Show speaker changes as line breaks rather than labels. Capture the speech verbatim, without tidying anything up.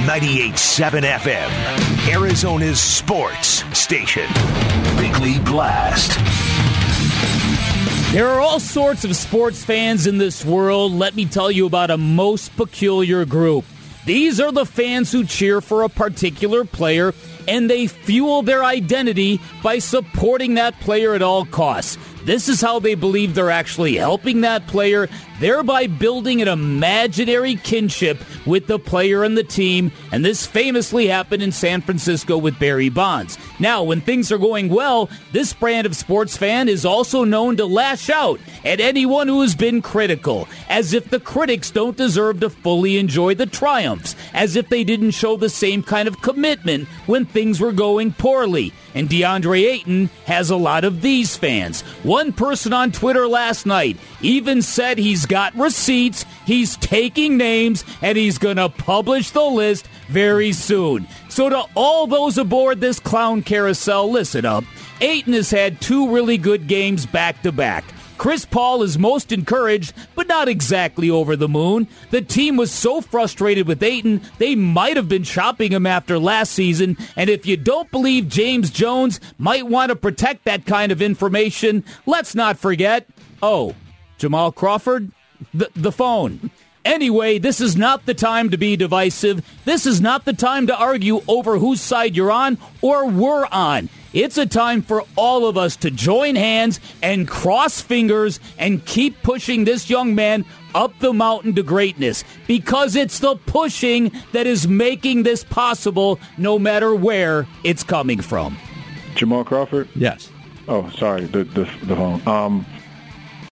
ninety-eight point seven F M, Arizona's sports station. Weekly Blast.
There are all sorts of sports fans in this world. Let me tell you about a most peculiar group. These are the fans who cheer for a particular player, and they fuel their identity by supporting that player at all costs. This is how they believe they're actually helping that player, thereby building an imaginary kinship with the player and the team, and this famously happened in San Francisco with Barry Bonds. Now, when things are going well, this brand of sports fan is also known to lash out at anyone who has been critical, as if the critics don't deserve to fully enjoy the triumphs, as if they didn't show the same kind of commitment when things were going poorly. And DeAndre Ayton has a lot of these fans. One person on Twitter last night even said he's got receipts, he's taking names, and he's going to publish the list very soon. So to all those aboard this clown carousel, listen up. Ayton has had two really good games back-to-back. Chris Paul is most encouraged, but not exactly over the moon. The team was so frustrated with Ayton, they might have been shopping him after last season. And if you don't believe James Jones might want to protect that kind of information, let's not forget, oh, Jamal Crawford, the, the phone. Anyway, this is not the time to be divisive. This is not the time to argue over whose side you're on or we're on. It's a time for all of us to join hands and cross fingers and keep pushing this young man up the mountain to greatness, because it's the pushing that is making this possible no matter where it's coming from.
Jamal Crawford?
Yes.
Oh, sorry, the the, the phone. Um,